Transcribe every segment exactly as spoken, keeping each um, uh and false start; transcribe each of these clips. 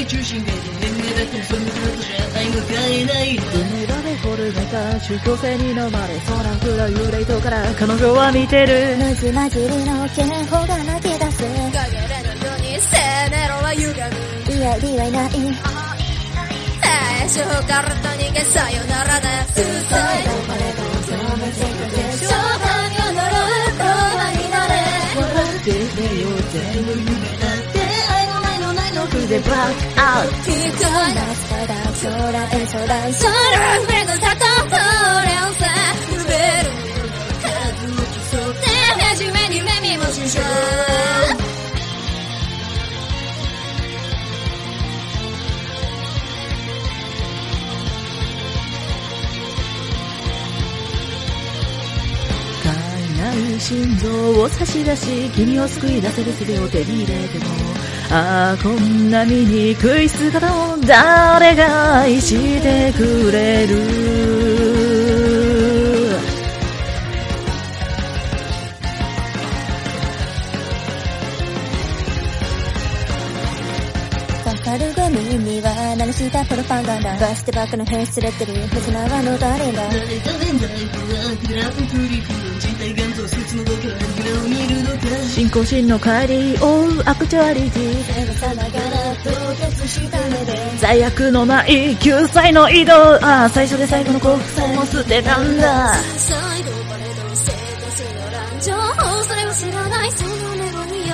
中心で年齢だってそのことじゃ愛が買えない海場で掘る中宗教性に飲まれそうなくらい幽霊とから彼女は見てるむじまじりの警報が泣き出す陰れのようにせめろは歪むいや理はいない最初からと逃げさよならだスーサイドパレード今日もせっかく召喚を呪う言葉になれ笑っててよ全部夢だって愛のないのないのくでブラックアウト聞こえなすかだ将来将来将来フレの里と連鎖ルベル数を競って真面目に目見もししょ心臓を差し出し君を救い出せる術を手に入れてもああこんな醜い姿を誰が愛してくれるわかるゴミには何したプロパガンダバステバックの変質レッテル別な輪の誰だ誰が年代とはグラフプリクル人体元祖説のどからグラを見るのか信仰心の帰り追うアクチュアリティさながら凍結した目で罪悪のない救済の移動ああ最初で最後の幸福さえも捨てたんだサイドバレード生活の乱情報それを知らないそのメロによ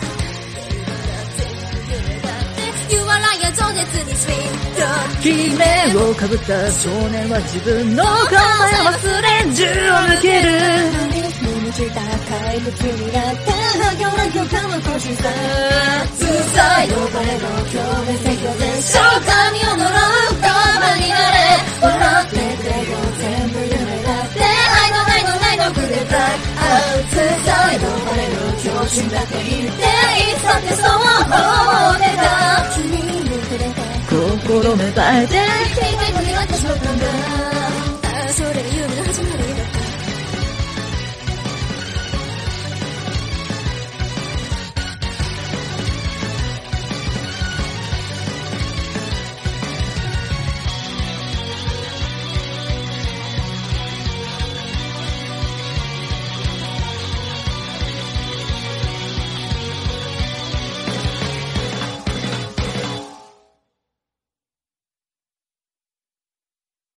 言わないや情熱にスピン姫をかぶった少年は自分の構えを忘れ銃を抜けるにした怪物になって破境な許可の更新さツーサイドバレード共鳴宣言で召喚を呪う言葉になれ笑ってくれよ全部夢だって愛のないのないのくれブラックアウトツーサイドバレード狂信だって言っていつだってそう思ってた君に触れた心芽生えて君に私の考え